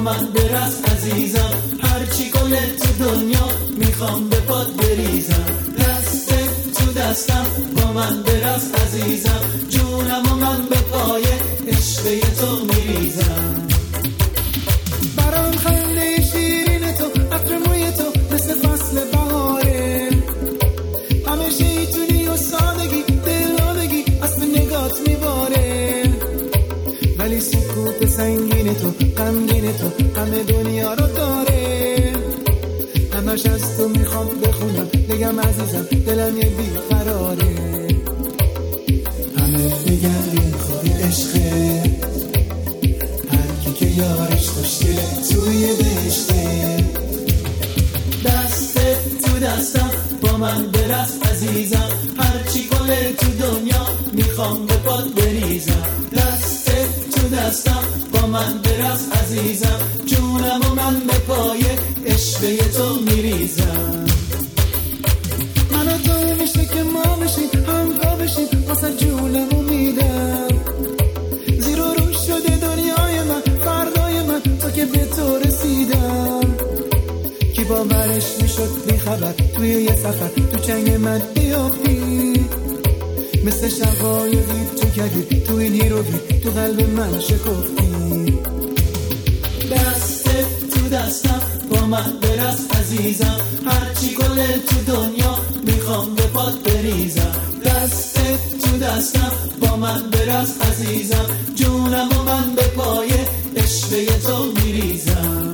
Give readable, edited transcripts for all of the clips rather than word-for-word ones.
من برس عزیزم، هرچی گل تو دنیا میخوام به پات بریزم. دستت تو دستم با من برس عزیزم، جونم و من به پای عشق تو میریزم. برام خنده شیرین تو، عطر موی تو مثل فصل بهاره، همه شیطونی و سادگی دلادگی از نگات میباره، ولی سکوت سنگین تو غمگین تو همه دنیا رو داره. همش از تو میخوام بخونم بگم عزیزم دلم یه بیقراره. همه میگن این خود عشقه، هر کی که یارش خوشگله توی بهشته. دستت تو دستم با من برس عزیزم، هرچی گل تو دنیا میخوام به پات بریزم. دستت تو دستم با من برس عزیزم، جونم و من به پای عشق تو میریزم. من و تو میشه که ما بشیم همراه بشیم، واسه جونمو میدم. زیر و رو شده دنیای من فردای من، تا که به تو رسیدم. کی باورش میشد بی خبر توی یه سفر تو چنگ من بیافتی، مثل شقایقی تو کردی تو این هیروگی تو قلب من شکفتی. دستت تو دستم با من برس عزیزم، هرچی گل تو دنیا میخوام به پات بریزم. دستت تو دستم با من برس عزیزم، جونم و من به پای عشق تو میریزم.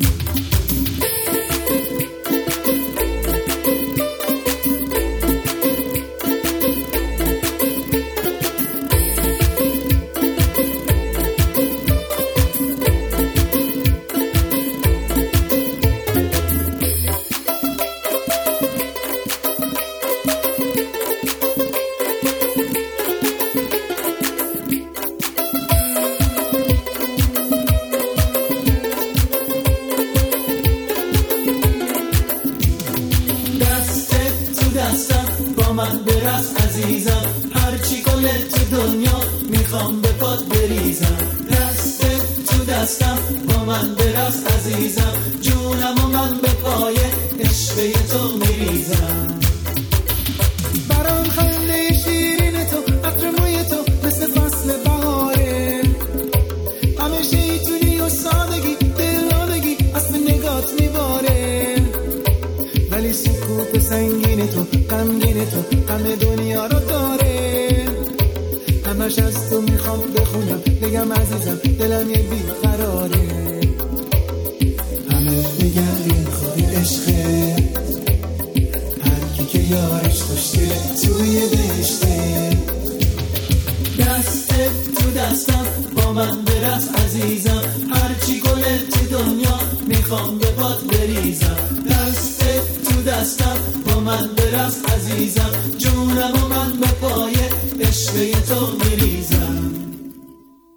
با من برس عزیزم، هرچی گل تو دنیا میخوام به پات بریزم. دستت تو دستم با من برس عزیزم، جونم و من به پای عشق تو میریزم. برام خنده شیرین تو، عطر موی تو مثل فصل بهاره، همه شیطونی و سادگی دلادگی از نگات میباره، ولی سکوت سنگین تو غمگین تو همه دنیا رو داره. همش از تو میخوام بخونم بگم عزیزم دلم یه بیقراره. همه میگن این خود عشقه، هر کی که یارش خوشگله توی بهشته. دستت تو دستم با من برس عزیزم، هرچی گل تو دنیا میخوام به پات بریزم. دستت تو دستم با من برس عزیزم،